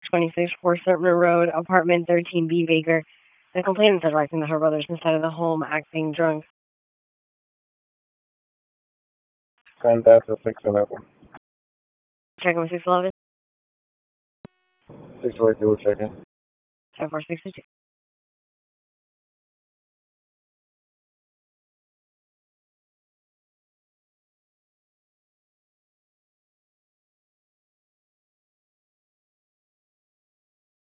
26 Fort Sumner Road, apartment 13B, Baker. The complainant is advising that her brother is inside of the home acting drunk. Send that to 611. Checking with 611. 642 checking. 74662.